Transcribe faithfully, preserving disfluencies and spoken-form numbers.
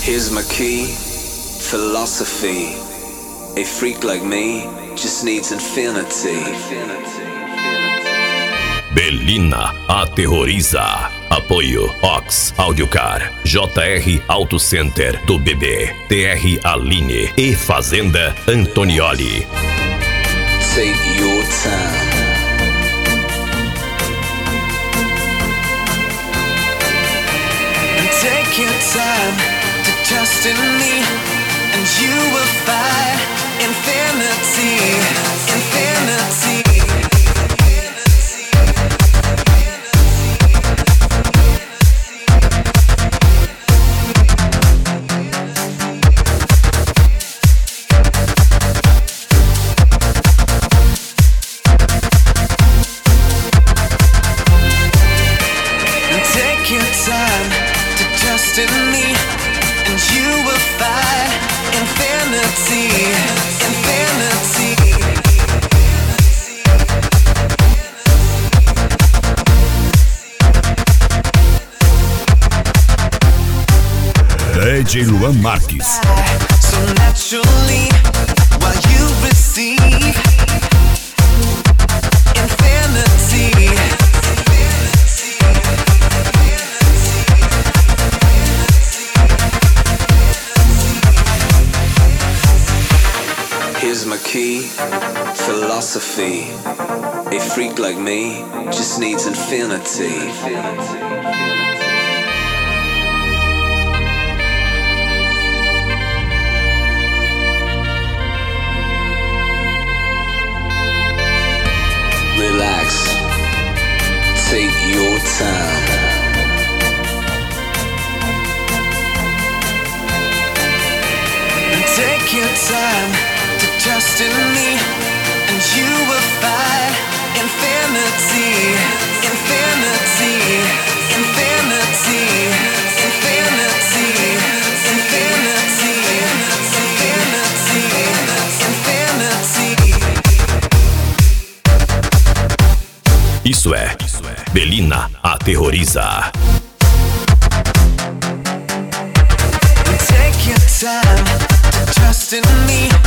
Here's my key, philosophy. A freak like me just needs infinity. Belina aterroriza. Apoio Ox Audiocar, J R Auto Center do B B, T R Aline e Fazenda Antonioli. Take your time. Take your time to trust in me, and you will find infinity, infinity. Take your time to trust in me, and you will find infinity, infinity. D J Luan Marques. So naturally, while you receive infinity. Here's my key, philosophy. A freak like me just needs infinity. Relax, take your time. Take your time to trust in me, and you will find infinity, infinity, infinity, infinity, infinity, infinity, infinity. Isso é Belina aterroriza. Take your time to trust in me.